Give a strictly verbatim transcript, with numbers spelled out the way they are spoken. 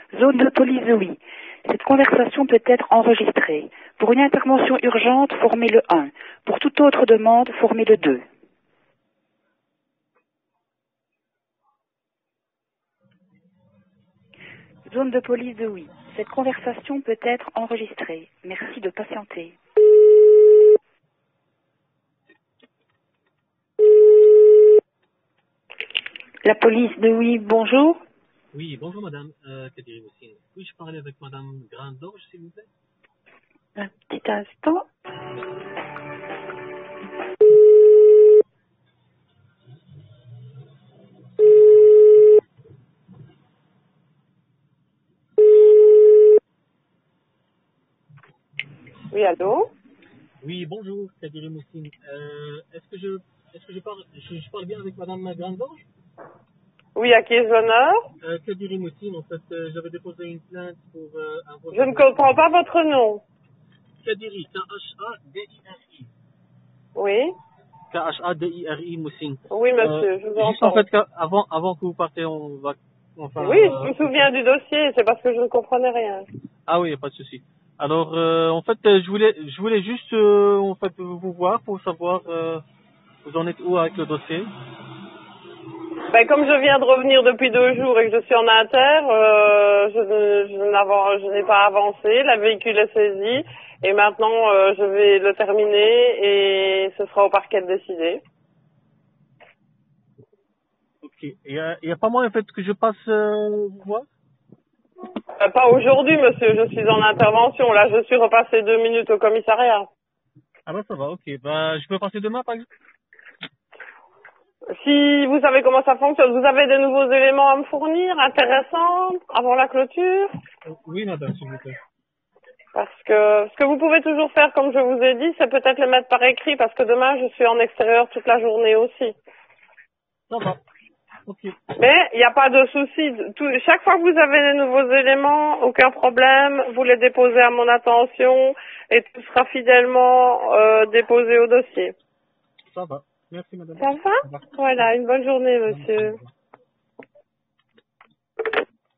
Zone de police de oui. Cette conversation peut être enregistrée. Pour une intervention urgente, formez le un. Pour toute autre demande, formez le deux. Zone de police de oui. Cette conversation peut être enregistrée. Merci de patienter. La police de oui, bonjour. Oui, bonjour madame, euh, Kadiri Moussine. Puis-je parler avec madame Grandorge, s'il vous plaît? Un petit instant. Oui, allô? Oui, bonjour, Kadiri Moussine. Euh, est-ce que je, est-ce que je parle, je, je parle bien avec madame Grandorge? Oui, à qui est l'honneur? Euh, Kadiri Moussine, en fait, euh, j'avais déposé une plainte pour euh, un vol Je ne de... comprends pas votre nom. Kadiri, K-H-A-D-I-R-I. Oui? K-H-A-D-I-R-I Moussine. Oui, Euh, monsieur, je vous juste en entends. fait, que- avant, avant que vous partez, on va, enfin, Oui, je euh, me souviens du dossier, c'est parce que je ne comprenais rien. ah oui, pas de souci. Alors, euh, en fait, euh, je voulais, je voulais juste, euh, en fait, vous voir pour savoir, euh, vous en êtes où avec le dossier. Ben, comme je viens de revenir depuis deux jours et que je suis en inter, euh, je, ne- je n'avan- je n'ai pas avancé, le véhicule est saisi, et maintenant euh, je vais le terminer et ce sera au parquet de décider. Ok. Il y a, il y a pas moyen en fait que je passe euh, vous voir. Euh, pas aujourd'hui, monsieur, je suis en intervention, là je suis repassé deux minutes au commissariat. Ah bah ça va, ok. Bah je peux passer demain par exemple. Si vous savez comment ça fonctionne, vous avez des nouveaux éléments à me fournir, intéressants, avant la clôture? Euh, Oui madame, s'il vous plaît. Parce que ce que vous pouvez toujours faire, comme je vous ai dit, c'est peut-être les mettre par écrit, parce que demain, je suis en extérieur toute la journée aussi. Ça va. Ok. Mais il n'y a pas de souci. Tout- chaque fois que vous avez des nouveaux éléments, aucun problème, vous les déposez à mon attention et tout sera fidèlement euh, déposé au dossier. Ça va. Merci madame. Ça va? Au revoir. Voilà, une bonne journée, Bonne journée. Au monsieur. revoir.